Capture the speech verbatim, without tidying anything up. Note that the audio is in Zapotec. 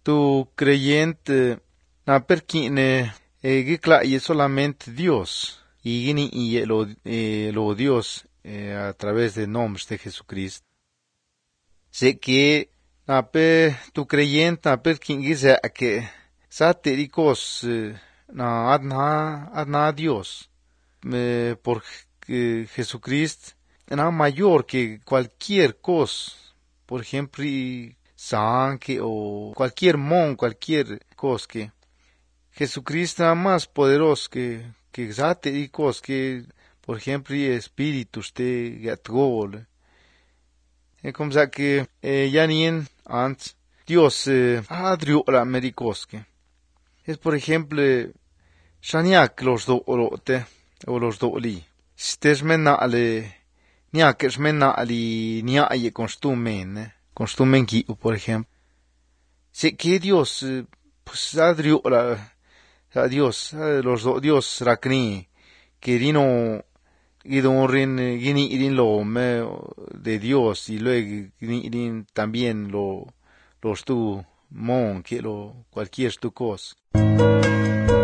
tu creyente, na perkine, eh, giclaye solamente Dios, y gini y lo, eh, lo Dios, eh, a través de nombres de Jesucristo. Sé que, na pe, tu creyente, na perkin giza que, sa tericos, eh, na adna, adna Dios, eh, por eh, Jesucristo, na mayor que cualquier cosa, por ejemplo, sangre o cualquier mon, cualquier cosa que Jesucristo es más poderoso que, que zate y cosas que, por ejemplo, y espíritu usted gatgol. Es como sa que eh, ya ni en antes Dios eh, adrió la medicos que es por ejemplo shaniak los do orote o los do li. Stes mena ale niak es mena ali nia ye constumen, constumen ki por ejemplo. Sé que Dios eh, pues adrió la a Dios, a los do, Dios rakni, que rino idon rin gini idin lo me de Dios y luego gini idin también lo los tu mon que lo cualquier tu cosa.